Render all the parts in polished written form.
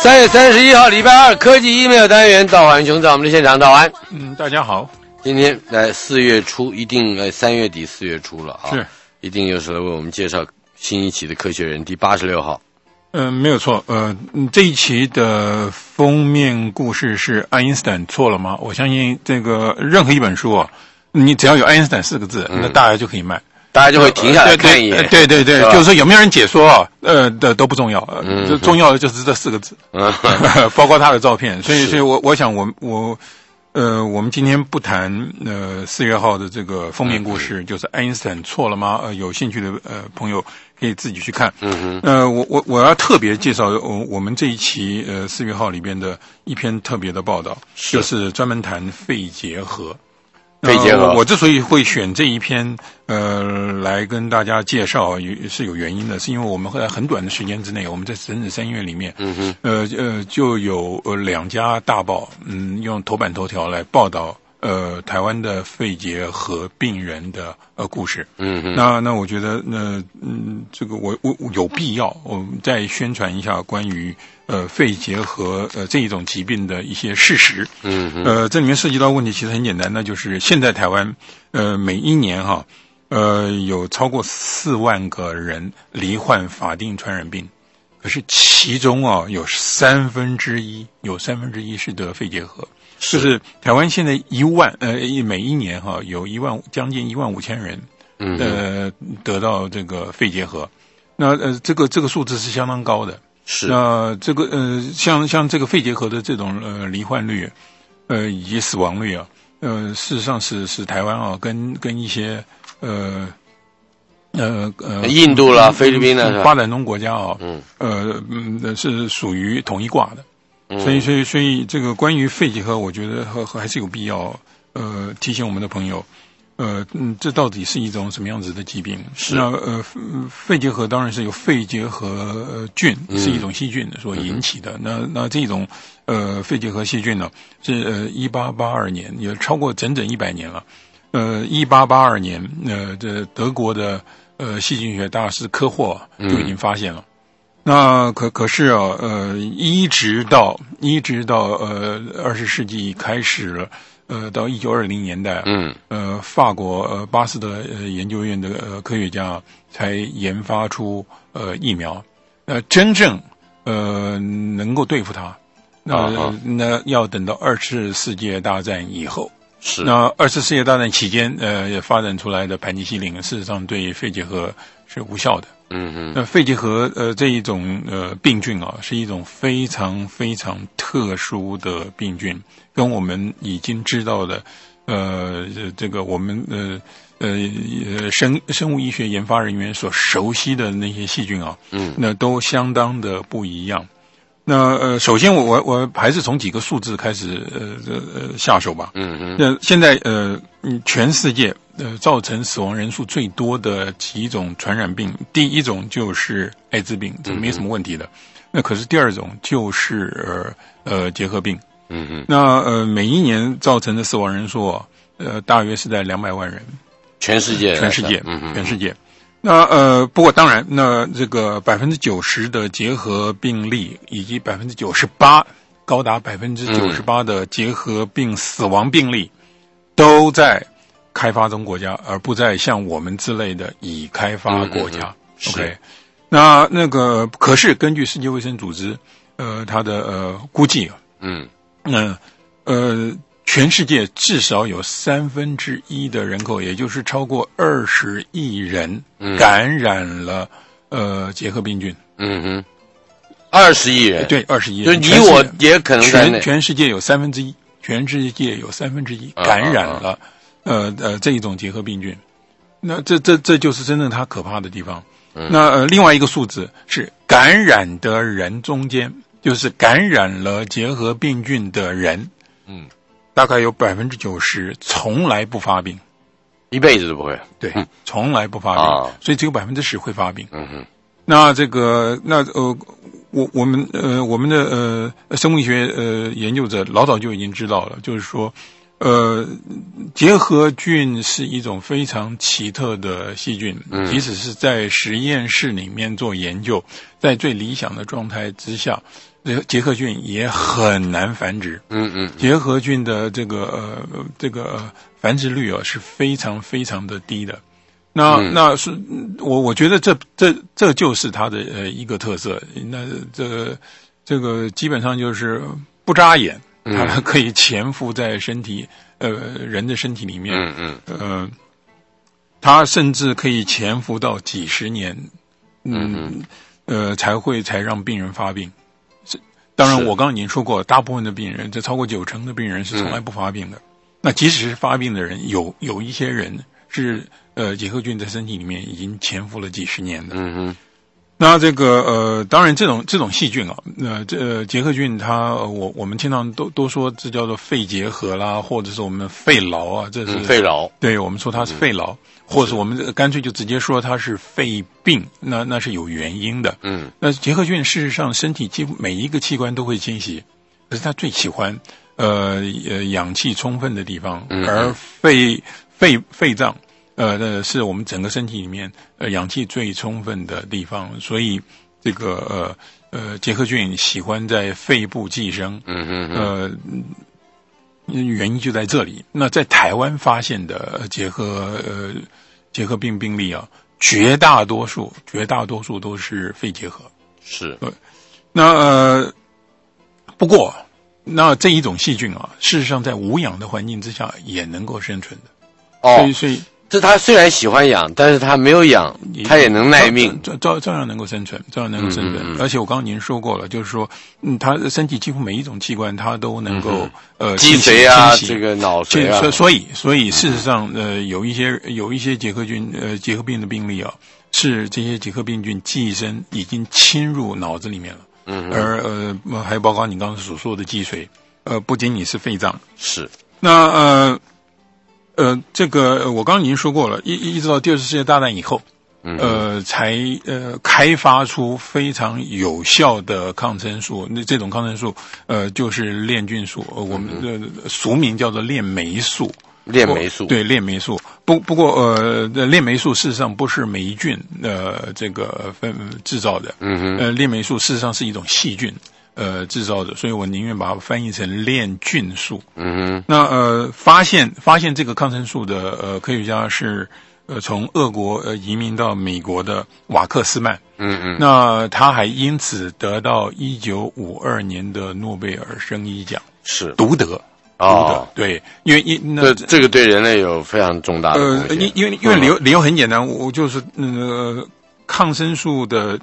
3月31号礼拜二，科技 email 单元，道环兄在我们的现场，道环。 大家好。 今天4月初，一定3月底4月初了啊， 是， 一定又是来为我们介绍新一期的科学人第86号。 没有错。这一期的封面故事是爱因斯坦错了吗？我相信这个任何一本书啊，你只要有爱因斯坦4个字，那大家就可以卖。 大家就会停下来看一眼。 对，就是说有没有人解说啊？都不重要，重要的就是这4个字，包括他的照片。所以我想我们今天不谈4月号的这个封面故事，就是爱因斯坦错了吗？有兴趣的朋友可以自己去看。我要特别介绍我们这一期4月号里边的一篇特别的报道，就是专门谈肺结核。我之所以会选这一篇来跟大家介绍，是有原因的，是因为我们会在很短的时间之内，我们在整整3月里面，就有2家大报，用头版头条来报道台湾的肺结核病人的故事。那我觉得这个我有必要我们再宣传一下关于肺结核这一种疾病的一些事实。这里面涉及到问题其实很简单，那就是现在台湾每一年有超过4万个人罹患法定传染病，可是其中有三分之一是得肺结核。就是台湾现在每一年有将近15000人得到这个肺结核。那这个数字是相当高的。是。那这个像这个肺结核的这种罹患率以及死亡率事实上是台湾跟一些印度啦、菲律宾啦发展中国家是属于同一挂的。所以这个关于肺结核，我觉得还是有必要提醒我们的朋友，这到底是一种什么样子的疾病？那肺结核当然是由肺结核菌是一种细菌所引起的。那这种肺结核细菌呢，是1882年，也超过整整100年了。1882年，这德国的细菌学大师科霍就已经发现了。那可是一直到20世纪开始了，到1920年代，法国巴斯德研究院的科学家才研发出疫苗，真正能够对付它。那要等到2次世界大战以后。是。那2次世界大战期间，也发展出来的盘尼西林，事实上对肺结核是无效的。那肺结核这一种病菌是一种非常非常特殊的病菌，跟我们已经知道的这个我们生物医学研发人员所熟悉的那些细菌那都相当的不一样。那首先我还是从几个数字开始下手吧。那现在全世界造成死亡人数最多的几种传染病，第一种就是艾滋病，这没什么问题的。那可是第二种就是结核病。那每一年造成的死亡人数大约是在200万人，全世界。那不过当然，那这个90%的结核病例以及高达98%的结核病死亡病例都在开发中国家，而不在像我们之类的已开发国家。OK， 那个可是根据世界卫生组织它的估计全世界至少有1/3的人口，也就是超过20亿人感染了结核病菌。 20亿人， 对，20亿人， 就你我也可能在内。 全世界有1/3，全世界有1/3感染了这一种结核病菌。那这就是真正它可怕的地方。那另外一个数字是感染的人中间，就是感染了结核病菌的人，大概有90%从来不发病， 一辈子都不会。 对，从来不发病，所以只有10%会发病。那这个我们的生物医学研究者老早就已经知道了，就是说结核菌是一种非常奇特的细菌，即使是在实验室里面做研究，在最理想的状态之下， 结核菌也很难繁殖。结核菌的这个繁殖率是非常非常的低的。那是我觉得这就是它的一个特色。那这个基本上就是不眨眼，它可以潜伏在身体人的身体里面。它甚至可以潜伏到几十年，才让病人发病。当然，我刚刚已经说过，大部分的病人，这超过90%的病人是从来不发病的。那即使是发病的人，有一些人是结核菌在身体里面已经潜伏了几十年的。那这个当然这种细菌啊，结核菌我们经常都说这叫做肺结核啦，或者是我们肺痨啊，这是肺痨。对， 我们说它是肺痨，或者是我们干脆就直接说它是肺病，那是有原因的。那结核菌事实上身体几乎每一个器官都会侵袭，可是它最喜欢氧气充分的地方，而肺脏是我们整个身体里面氧气最充分的地方，所以这个结核菌喜欢在肺部寄生。原因就在这里。那在台湾发现的结核病病例啊，绝大多数都是肺结核。 是。那不过那这一种细菌啊，事实上在无氧的环境之下也能够生存的。所以这它虽然喜欢氧，但是它没有氧，它也能耐命， 照样能够生存，而且我刚刚已经说过了，就是说，它身体几乎每一种器官它都能够脊髓啊，这个脑髓啊， 所以事实上有一些结核病的病例啊，是这些结核病菌寄生已经侵入脑子里面了。而还有包括你刚刚所说的脊髓，不仅仅是肺脏。 是。 那这个我刚刚已经说过了，一直到第二次世界大战以后，才开发出非常有效的抗生素。那这种抗生素就是链菌素，我们的俗名叫做链霉素。 链霉素。 对，链霉素。不过链霉素事实上不是霉菌这个制造的。链霉素事实上是一种细菌制造的，所以我宁愿把它翻译成链菌素。那发现这个抗生素的科学家是从俄国移民到美国的瓦克斯曼。那他还因此得到1952年的诺贝尔生理奖。 是。 独得。对，因为这个对人类有非常重大的贡献。 因为理由很简单，我就是抗生素的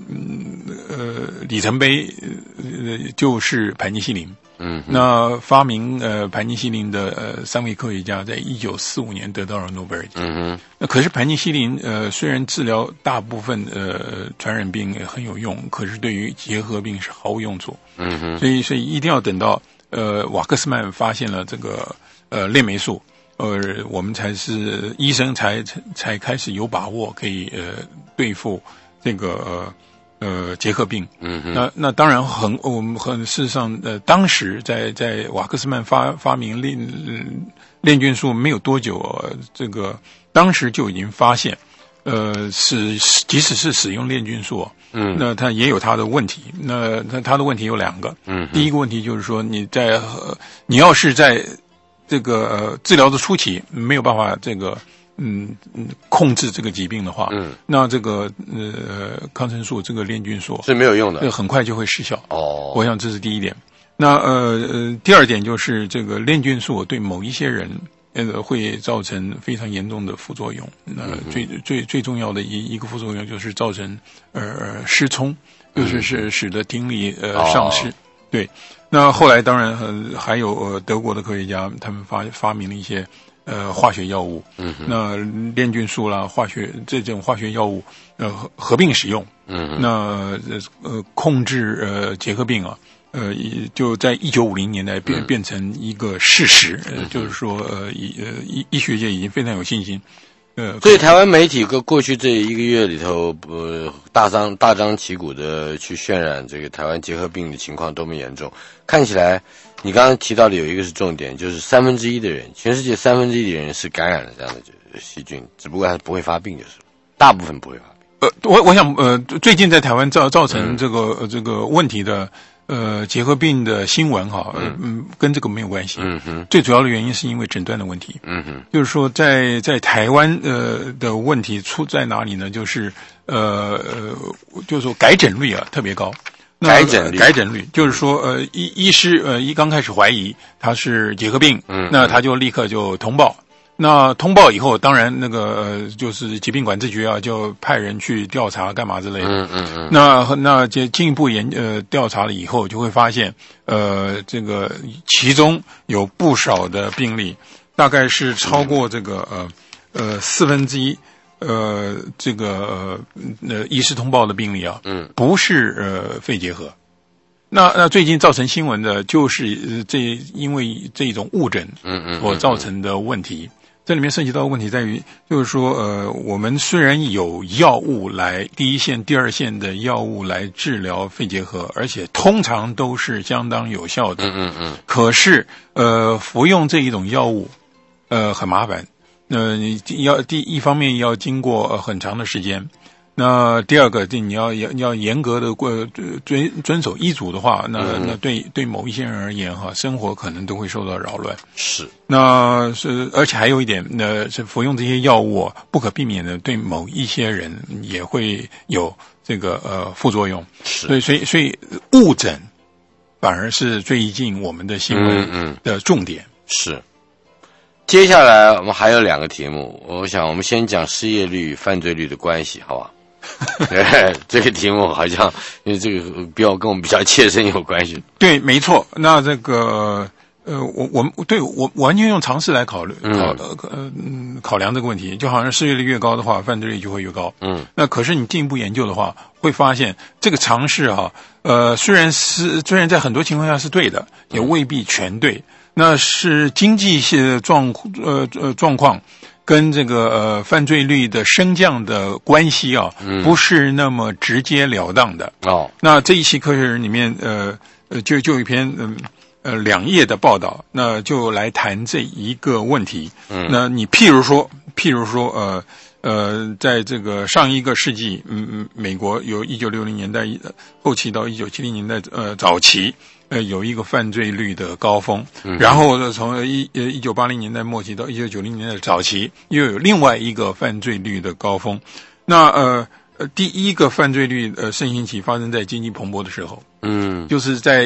里程碑就是盘尼西林。那发明盘尼西林的3位科学家在1945年得到了诺贝尔奖。那可是盘尼西林虽然治疗大部分传染病很有用，可是对于结核病是毫无用处。所以一定要等到瓦克斯曼发现了这个链霉素，我们医生才开始有把握可以对付这个结核病。那当然我们事实上当时在瓦克斯曼发明链菌素没有多久，这个当时就已经发现即使是使用链菌素，那它也有它的问题。那它的问题有2个。第一个问题就是说你要是在这个治疗的初期没有办法这个控制这个疾病的话，那这个抗生素这个链菌素是没有用的， 很快就会失效。我想这是第一点。那第二点就是这个链菌素对某一些人会造成非常严重的副作用。那最重要的一个副作用就是造成失聪，就是使得听力丧失。对。那后来当然还有德国的科学家，他们发明了一些化学药物。那链菌素啦，这种化学药物合并使用。那控制结核病啊。就在1950年代变成一个事实。就是说医学界已经非常有信心。 所以台湾媒体过去这1个月里头，大张旗鼓的去渲染这个台湾结核病的情况多么严重。看起来，你刚刚提到的有一个是重点，就是1/3的人，全世界1/3的人是感染了这样的细菌，只不过它不会发病，就是大部分不会发病。 我想最近在台湾造成这个问题的结核病的新闻哈，跟这个没有关系。最主要的原因是因为诊断的问题。就是说在台湾的问题出在哪里呢？就是就是说改诊率啊特别高。改诊率就是说医师刚开始怀疑他是结核病，那他就立刻就通报。那通报以后，当然那个就是疾病管制局啊，就派人去调查干嘛之类的。那进一步调查了以后，就会发现这个其中有不少的病例，大概是超过这个1/4。这个医师通报的病例啊，不是肺结核。那最近造成新闻的就是因为这种误诊所造成的问题。这里面涉及到的问题在于，就是说我们虽然有药物来第一线、第二线的药物来治疗肺结核，而且通常都是相当有效的。可是服用这一种药物很麻烦。你第一方面要经过很长的时间，那第二个你要严格的遵守医嘱的话，那对某一些人而言哈，生活可能都会受到扰乱。是，那是而且还有一点，是服用这些药物不可避免的对某一些人也会有这个副作用。是，所以误诊反而是最近我们的新闻的重点。是。 接下来我们还有2个题目，我想我们先讲失业率、犯罪率的关系，好吧？这个题目好像因为这个跟我们比较切身有关系。 对，没错。那这个我完全用常识来考量这个问题，就好像失业率越高的话，犯罪率就会越高。那可是你进一步研究的话，会发现这个常识哈，虽然在很多情况下是对的，也未必全对。那是经济状况跟这个犯罪率的升降的关系啊，不是那么直截了当的。那这一期科学人里面就有一篇2页的报道，那就来谈这一个问题。那你譬如说在这个上一个世纪，美国有1960年代后期到1970年代早期。有一个犯罪率的高峰，然后呢，从1980年代末期到1990年代早期，又有另外一个犯罪率的高峰。那第一个犯罪率盛行期发生在经济蓬勃的时候，就是在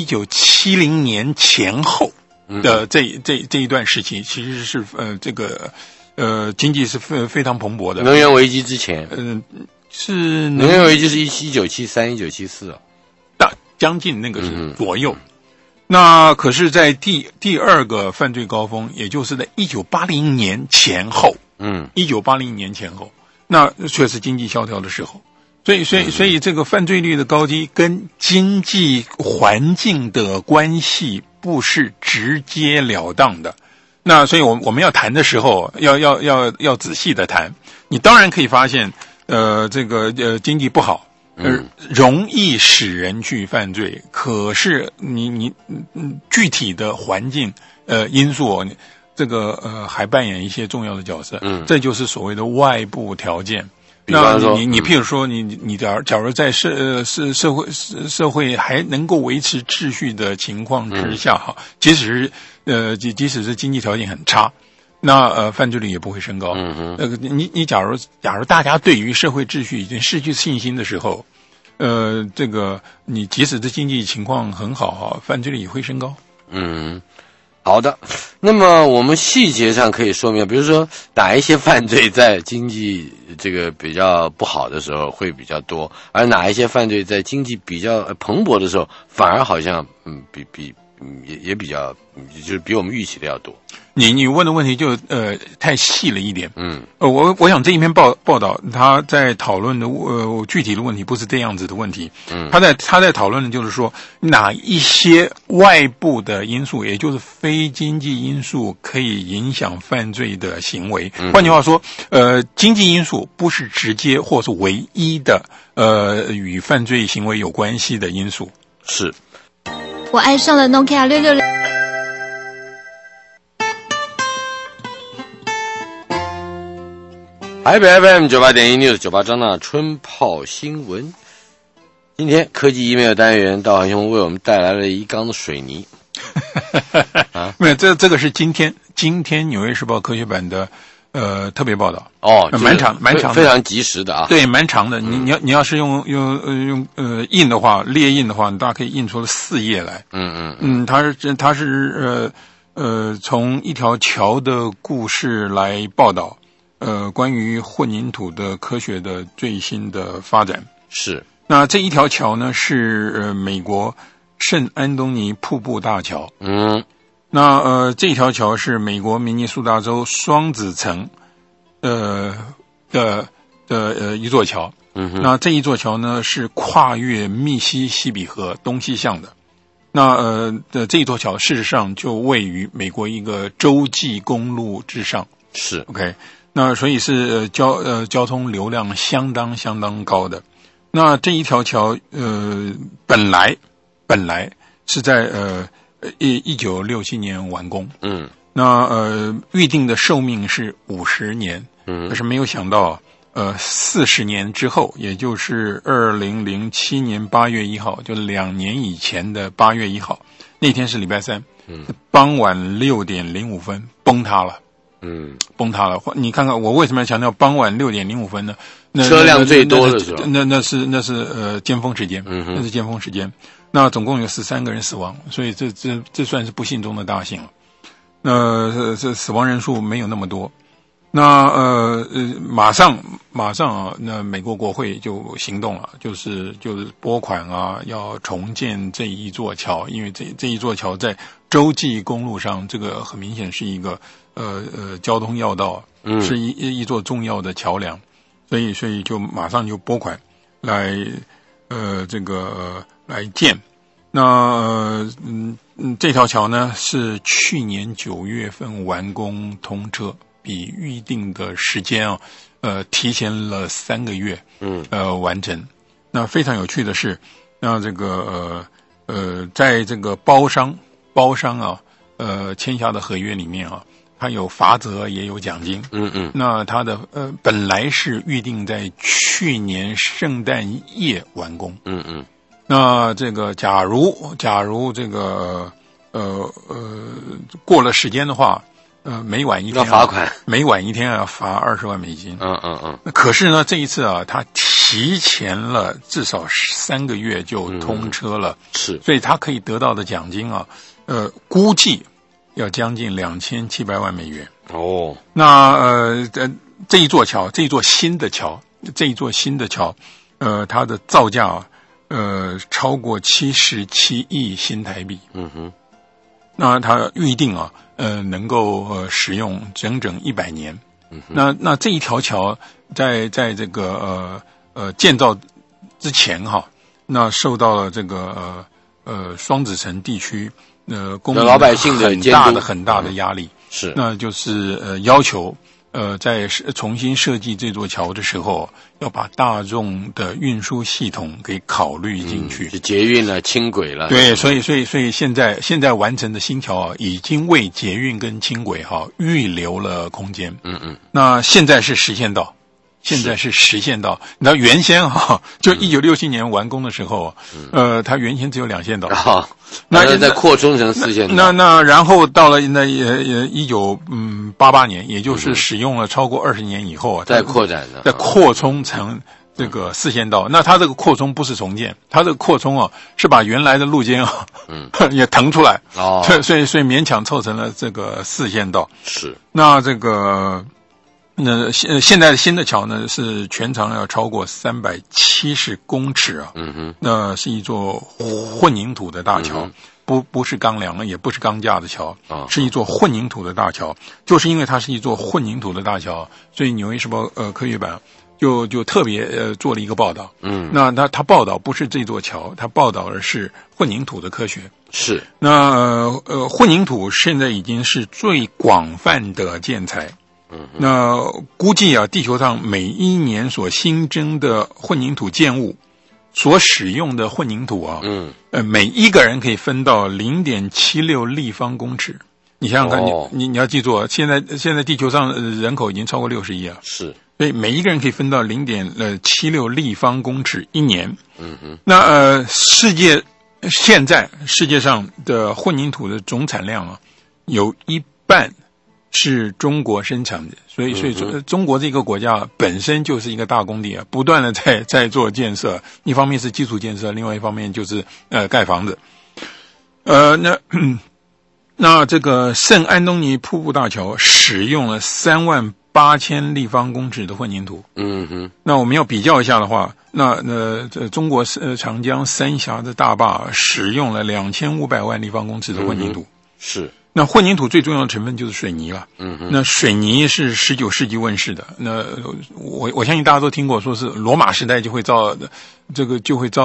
1970年前后的这一段时期，其实是这个经济是非常蓬勃的。 能源危机之前， 是能源危机是1973、1974啊。 将近那个是左右，那可是在第2个犯罪高峰，也就是在1980年前后，1980年前后，那却是经济萧条的时候，所以这个犯罪率的高低跟经济环境的关系不是直截了当的。那所以我们要谈的时候，要仔细的谈。你当然可以发现，这个经济不好。容易使人去犯罪，可是你具体的环境因素这个还扮演一些重要的角色。这就是所谓的外部条件。那你譬如说你假如在社会还能够维持秩序的情况之下哈，即使是经济条件很差。那犯罪率也不会升高。你假如大家对于社会秩序已经失去信心的时候，这个你即使这经济情况很好，犯罪率也会升高。 好的。那么我们细节上可以说明，比如说哪一些犯罪在经济这个比较不好的时候会比较多，而哪一些犯罪在经济比较蓬勃的时候反而好像也比较就是比我们预期的要多。 你问的问题就太细了一点。我想这一篇报道他在讨论的具体的问题不是这样子的问题。他在讨论的就是说哪一些外部的因素，也就是非经济因素可以影响犯罪的行为。换句话说，经济因素不是直接或是唯一的与犯罪行为有关系的因素。 是。 我爱上了 Nokia 660。 台北 FM 98.1 News 98张的春泡新闻。 今天科技 email 单元，道涵兄为我们带来了一缸的水泥。 没有，这个是今天《纽约时报》科学版的特别报道蛮长的， 非常及时的啊。 对，蛮长的。你要是用印的话，列印的话，大家可以印出了4页来。它是从一条桥的故事来报道关于混凝土的科学的最新的发展。 是。 那这一条桥呢是美国圣安东尼瀑布大桥。那这条桥是美国明尼苏达州双子城的一座桥。那这一座桥呢是跨越密西西比河东西向的。那这一座桥事实上就位于美国一个洲际公路之上。 是 OK。那所以是交通流量相当高的。那这一条桥本来是在1967年完工。那预定的寿命是50年。可是没有想到40年之后，也就是2007年8月1号，就2年以前的8月1号，那天是礼拜三，傍晚6点05分崩塌了。崩塌了。你看看我为什么要强调傍晚6点05分呢？ 车辆最多的时候， 那是尖峰时间。那是尖峰时间。那总共有13个人死亡，所以这算是不幸中的大幸了。那这死亡人数没有那么多。那马上啊，那美国国会就行动了，就是拨款啊，要重建这一座桥，因为这一座桥在洲际公路上，这个很明显是一个交通要道，是一座重要的桥梁，所以就马上就拨款来来建。那这条桥呢是去年9月份完工通车，比预定的时间提前了3个月完成。那非常有趣的是，那在这个包商啊签下的合约里面啊，它有罚则也有奖金。那它的本来是预定在去年圣诞夜完工。那这个假如这个过了时间的话，每晚一天要罚款， 每晚一天要罚20万美金。可是呢，这一次啊，他提前了至少3个月就通车了。 是， 所以他可以得到的奖金啊，估计要将近2700万美元。那这一座新的桥，它的造价啊，超过77亿新台币。那它预定啊，能够使用整整100年。那这一条桥在这个建造之前哈，那受到了这个双子城地区公民老百姓的很大的压力。 是， 那就是要求在重新设计这座桥的时候，要把大众的运输系统给考虑进去， 捷运了、轻轨了。 对，所以现在完成的新桥啊，已经为捷运跟轻轨预留了空间。那现在是实现到。你知道原先就1967年完工的时候，它原先只有2线道。 那现在扩充成4线道。 那然后到了1988年，也就是使用了超过20年以后， 再扩展的， 再扩充成这个4线道。那它这个扩充不是重建，它这个扩充是把原来的路肩也腾出来。所以勉强凑成了这个4线道。 是。 那这个。那现在的新的桥呢，是全长要超过370公尺啊。那是一座混凝土的大桥，不是钢梁，也不是钢架的桥，是一座混凝土的大桥。就是因为它是一座混凝土的大桥，所以《纽约时报》科学版就特别做了一个报道。那他报道不是这座桥，他报道的是混凝土的科学。 是。 那混凝土现在已经是最广泛的建材。那估计啊，地球上每一年所新增的混凝土建物所使用的混凝土啊，每一个人可以分到0.76立方公尺。你想想看，你要记住，现在地球上人口已经超过60亿了。 是。 所以每一个人可以分到0.76立方公尺一年。那世界上的混凝土的总产量啊，有一半是中国生产的，所以中国这个国家本身就是一个大工地啊，不断的在做建设，一方面是基础建设，另外一方面就是盖房子。那这个圣安东尼瀑布大桥使用了38000立方公尺的混凝土。那我们要比较一下的话，那中国长江三峡的大坝使用了2500万立方公尺的混凝土。 是。 那混凝土最重要的成分就是水泥了。那水泥是19世纪问世的。那我相信大家都听过，说是罗马时代就会造这个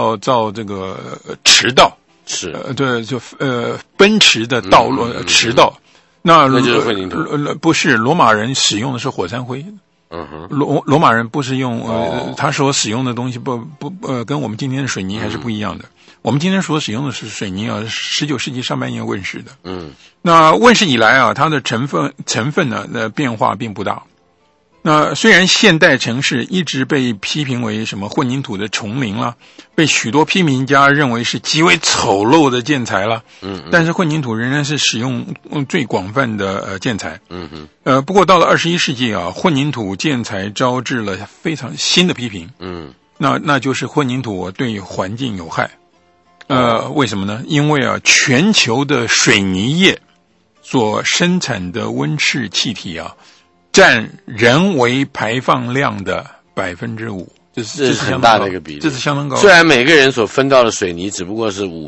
驰道。是。对，就奔驰的道路驰道。那就是混凝土。 不是，罗马人使用的是火山灰。罗马人不是用他所使用的东西跟我们今天的水泥还是不一样的。我们今天所使用的是水泥啊，19世纪上半叶问世的。那问世以来啊，它的成分呢变化并不大。那虽然现代城市一直被批评为什么混凝土的丛林啦，被许多批评家认为是极为丑陋的建材啦，但是混凝土仍然是使用最广泛的建材。不过到了21世纪啊，混凝土建材招致了非常新的批评。那就是混凝土对环境有害。为什么呢？因为啊，全球的水泥业所生产的温室气体啊，占人为排放量的5%，这是很大的一个比例， 这是相当高。 虽然每个人所分到的水泥只不过是5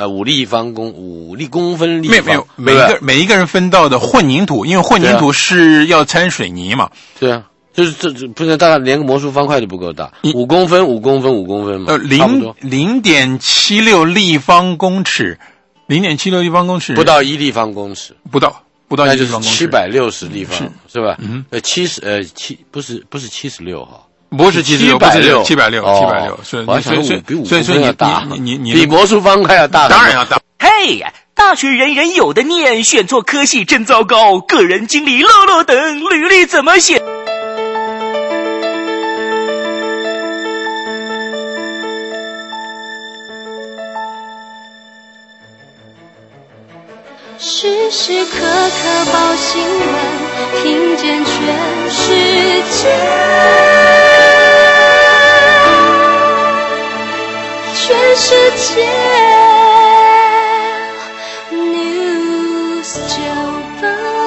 公分立方， 没有，每一个人分到的混凝土，因为混凝土是要掺水泥嘛。 对啊，就是这不是大概连个魔术方块都不够大，5公分嘛 ，0.76立方公尺，0.76立方公尺， 不到1立方公尺， 不到1立方公尺， 那就是760立方，是吧？不是76哈。 不是76，不是760， 所以比5公分要大， 你比魔术方块要大， 当然要大。 嘿，大学人人有的念，选错科系真糟糕，个人经历落落等，履历怎么写？ 时时刻刻报新闻，听见全世界，全世界 News 98。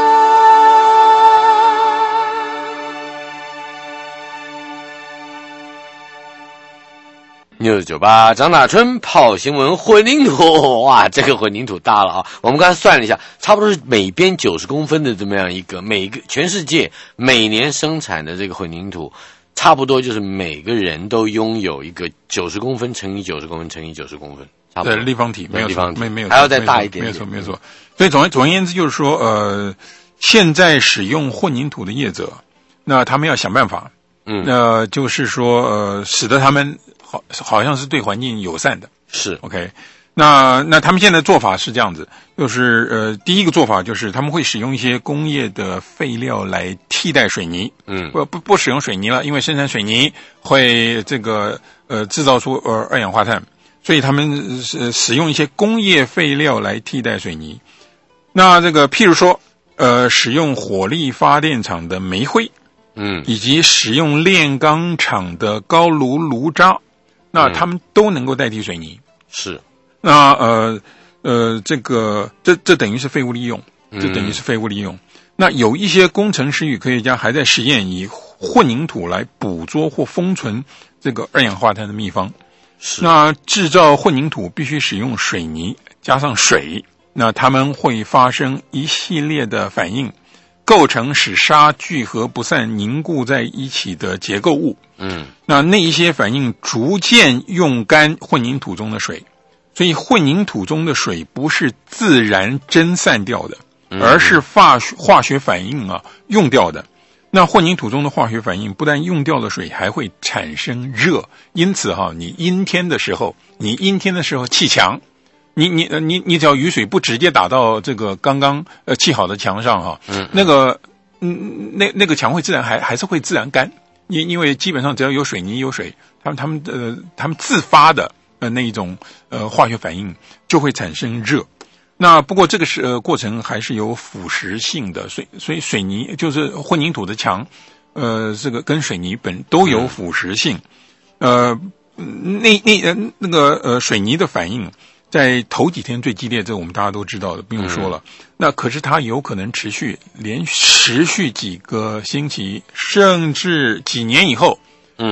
News 98张大春泡新闻混凝土，哇，这个混凝土大了啊！我们刚才算了一下，差不多是每边90公分的这么样一个，全世界每年生产的这个混凝土，差不多就是每个人都拥有一个90公分乘以90公分乘以90公分，差不多。 对，立方体没有立方体， 没有， 还要再大一点点。 没错。所以总而言之就是说，现在使用混凝土的业者，那他们要想办法，就是说，使得他们好像是对环境友善的。 是 OK。那他们现在做法是这样子，就是第一个做法就是他们会使用一些工业的废料来替代水泥。不使用水泥了，因为生产水泥会制造出二氧化碳，所以他们使用一些工业废料来替代水泥。那譬如说使用火力发电厂的煤灰，以及使用炼钢厂的高炉炉渣，那他们都能够代替水泥。 是。 那这等于是废物利用，那有一些工程师与科学家还在实验以混凝土来捕捉或封存这个二氧化碳的秘方。 是。 那制造混凝土必须使用水泥加上水，那它们会发生一系列的反应，构成使沙聚合不散凝固在一起的结构物。那一些反应逐渐用干混凝土中的水。所以混凝土中的水不是自然蒸散掉的，而是化学反应用掉的。那混凝土中的化学反应不但用掉了水，还会产生热。因此你阴天的时候砌墙，你只要雨水不直接打到这个刚刚砌好的墙上那个墙会还是会自然干。 因为基本上只要有水泥有水，他们自发的那一种化学反应就会产生热。那不过这个过程还是有腐蚀性的，所以水泥就是混凝土的墙，这个跟水泥本都有腐蚀性。那个水泥的反应在头几天最激烈，这我们大家都知道的，不用说了。那可是它有可能持续几个星期，甚至几年以后，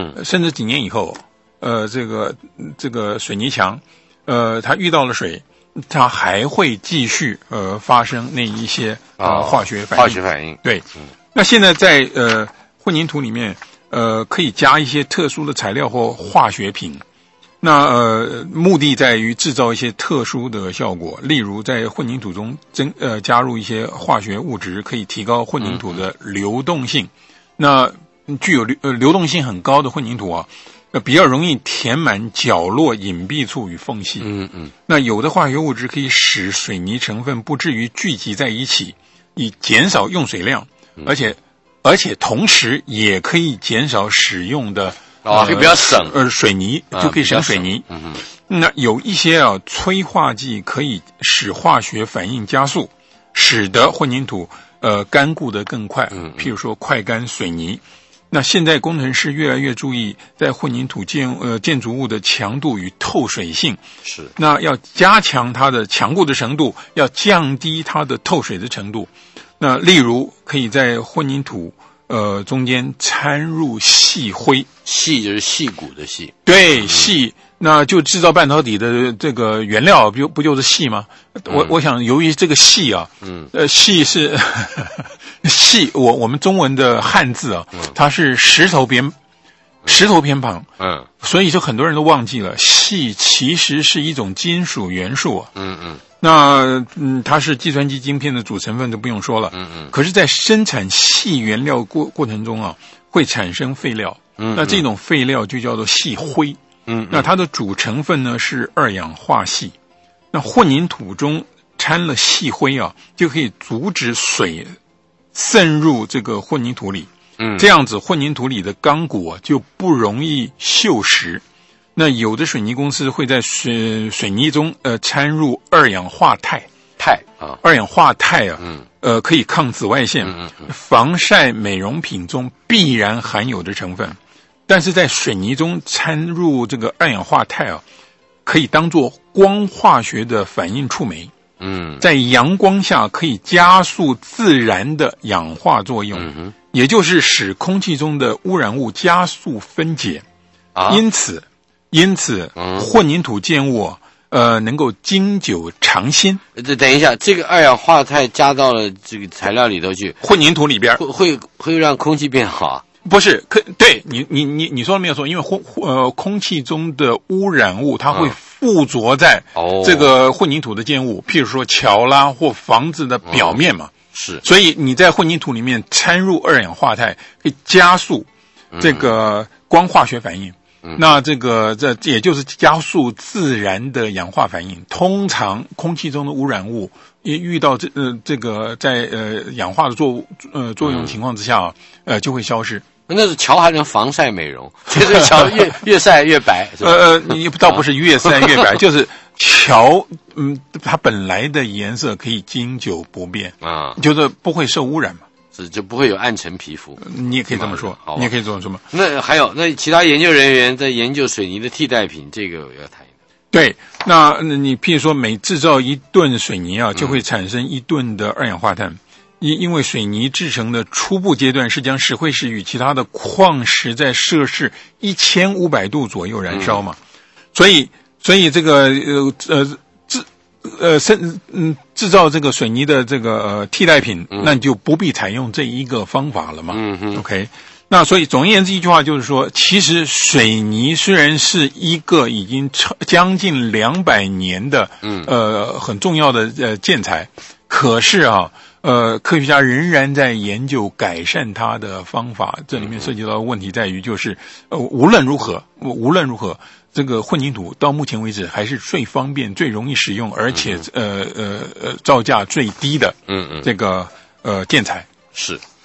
这个水泥墙，它遇到了水，它还会继续发生那一些化学反应。对，那现在在混凝土里面可以加一些特殊的材料或化学品。那目的在于制造一些特殊的效果，例如在混凝土中加入一些化学物质，可以提高混凝土的流动性。那具有流动性很高的混凝土啊，比较容易填满角落、隐蔽处与缝隙。那有的化学物质可以使水泥成分不至于聚集在一起，以减少用水量，而且同时也可以减少使用的就比较省水泥，就可以省水泥。那有一些催化剂可以使化学反应加速，使得混凝土干固得更快。譬如说快干水泥。那现在工程师越来越注意在混凝土建筑物的强度与透水性。 是。那要加强它的强固的程度，要降低它的透水的程度。那例如可以在混凝土中间掺入细灰， 细就是细骨的细， 对，细，那就制造半导体的这个原料不就是细吗？我想由于这个细啊，细是细，我们中文的汉字啊，它是石头偏旁，所以就很多人都忘记了，细其实是一种金属元素啊，那它是计算机晶片的主成分，就不用说了。可是在生产细原料过程中啊，会产生废料。那这种废料就叫做细灰。那它的主成分呢是二氧化锡。那混凝土中掺了细灰啊，就可以阻止水渗入这个混凝土里。这样子混凝土里的钢骨就不容易锈蚀。那有的水泥公司会在水泥中掺入二氧化钛，二氧化钛可以抗紫外线，防晒美容品中必然含有的成分。但是在水泥中掺入这个二氧化钛可以当作光化学的反应触媒。在阳光下可以加速自然的氧化作用，也就是使空气中的污染物加速分解。因此，混凝土建物能够经久常新。 等一下，这个二氧化钛加到了这个材料里头去， 混凝土里边会让空气变好。 不是，对你说的没有错，因为空气中的污染物它会附着在这个混凝土的建物，譬如说桥啦或房子的表面嘛。 是， 所以你在混凝土里面掺入二氧化钛，可以加速这个光化学反应。那这也就是加速自然的氧化反应。通常空气中的污染物遇到这个在氧化的作用情况之下就会消失。 那是桥还能防晒美容，就是桥越晒越白。 你倒不是越晒越白，就是桥它本来的颜色可以经久不变就是不会受污染嘛。 就不会有暗沉皮肤， 你也可以这么说，你也可以这么说嘛。 那还有其他研究人员在研究水泥的替代品，这个我要谈一谈。 对，那你譬如说每制造一吨水泥就会产生1吨的二氧化碳，因为水泥制成的初步阶段是将石灰石与其他的矿石在摄氏1500度左右燃烧嘛，所以这个制造这个水泥的这个替代品，那你就不必采用这一个方法了嘛。OK， 那所以总而言之一句话就是说，其实水泥虽然是一个已经将近200年的很重要的建材，可是科学家仍然在研究改善它的方法。这里面涉及到的问题在于，就是无论如何，这个混凝土到目前为止还是最方便、最容易使用，而且造价最低的这个建材。 是。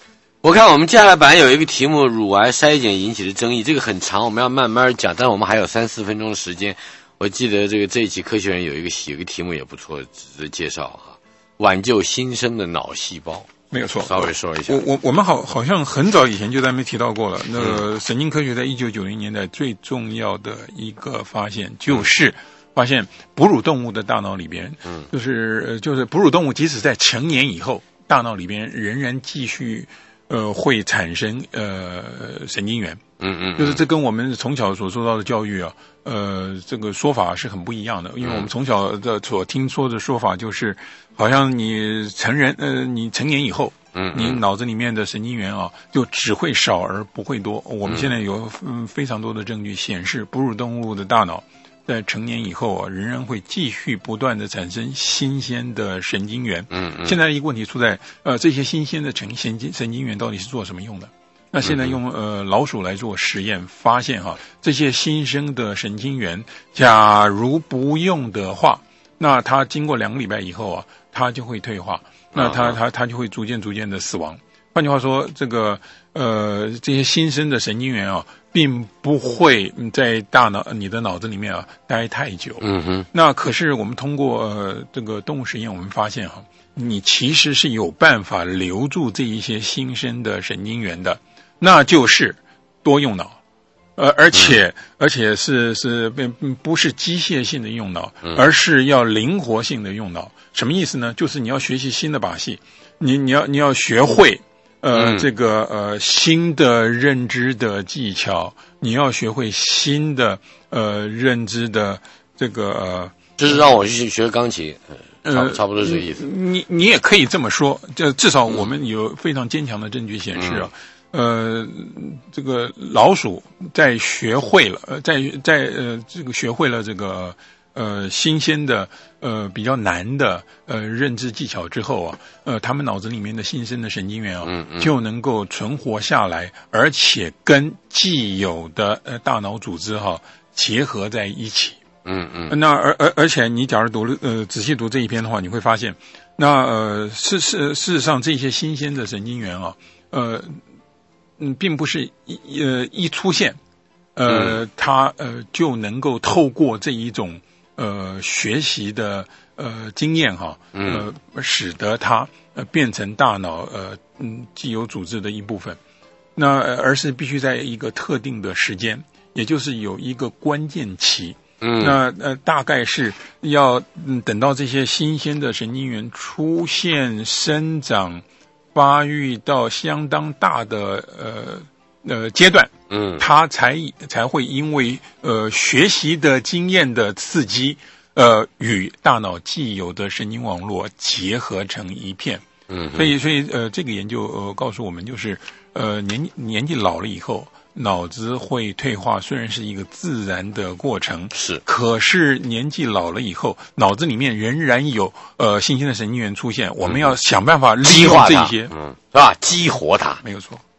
我看我们接下来本来有一个题目，乳癌筛检引起的争议，这个很长，我们要慢慢讲，但我们还有3-4分钟的时间。我记得这一期科学人有一个题目也不错，值得介绍哈，挽救新生的脑细胞。 没有错， 稍微说一下。 我们好像很早以前就在那边提到过了。那个神经科学在1990年代最重要的一个发现就是发现哺乳动物的大脑里边，就是哺乳动物即使在成年以后，大脑里边仍然继续会产生神经元。就是这跟我们从小所受到的教育啊，这个说法是很不一样的。因为我们从小的所听说的说法就是，好像你你成年以后，你脑子里面的神经元啊，就只会少而不会多。我们现在有非常多的证据显示，哺乳动物的大脑在成年以后啊，仍然会继续不断的产生新鲜的神经元。现在一个问题出在这些新鲜的神经元到底是做什么用的？那现在用老鼠来做实验，发现这些新生的神经元，假如不用的话，那它经过2个礼拜以后啊，它就会退化，那它就会逐渐的死亡。换句话说，这些新生的神经元啊，并不会在你的脑子里面啊待太久。那可是我们通过这个动物实验，我们发现你其实是有办法留住这一些新生的神经元的。那就是多用脑，而且是不是机械性的用脑，而是要灵活性的用脑。什么意思呢？就是你要学习新的把戏，你要学会新的认知的技巧，你要学会新的认知的就是让我去学钢琴。差不多是这个意思。 你也可以这么说，至少我们有非常坚强的证据显示啊。这个老鼠在学会了学会了新鲜的比较难的认知技巧之后啊，他们脑子里面的新生的神经元啊，就能够存活下来，而且跟既有的大脑组织结合在一起。那而且你假如仔细读这一篇的话，你会发现，那事实上这些新鲜的神经元啊，并不是一出现，它就能够透过这一种学习的经验使得它变成大脑既有组织的一部分。那而是必须在一个特定的时间，也就是有一个关键期。那大概是要等到这些新鲜的神经元出现、生长、发育到相当大的阶段，它才会因为学习的经验的刺激，与大脑既有的神经网络结合成一片。所以这个研究告诉我们，就是年纪老了以后，脑子会退化，虽然是一个自然的过程，可是年纪老了以后，脑子里面仍然有新鲜的神经元出现，我们要想办法利用这些， 是吧？激活它， 没有错。